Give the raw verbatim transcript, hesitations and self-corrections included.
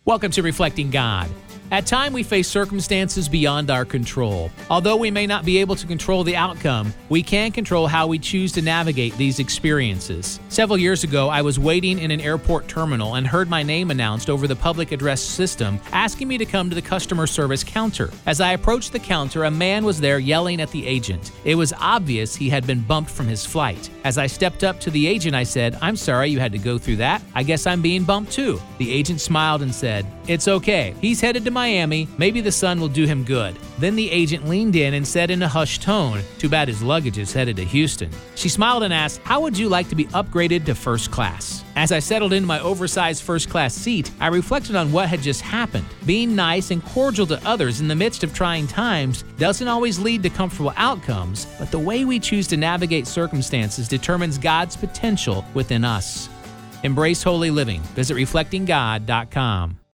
Welcome to Reflecting God. At times, we face circumstances beyond our control. Although we may not be able to control the outcome, we can control how we choose to navigate these experiences. Several years ago, I was waiting in an airport terminal and heard my name announced over the public address system, asking me to come to the customer service counter. As I approached the counter, a man was there yelling at the agent. It was obvious he had been bumped from his flight. As I stepped up to the agent, I said, "I'm sorry you had to go through that. I guess I'm being bumped too." The agent smiled and said, "It's okay. He's headed to Miami. Maybe the sun will do him good." Then the agent leaned in and said in a hushed tone, "Too bad his luggage is headed to Houston." She smiled and asked, "How would you like to be upgraded to first class?" As I settled into my oversized first-class seat, I reflected on what had just happened. Being nice and cordial to others in the midst of trying times doesn't always lead to comfortable outcomes, but the way we choose to navigate circumstances determines God's potential within us. Embrace holy living. Visit reflecting god dot com.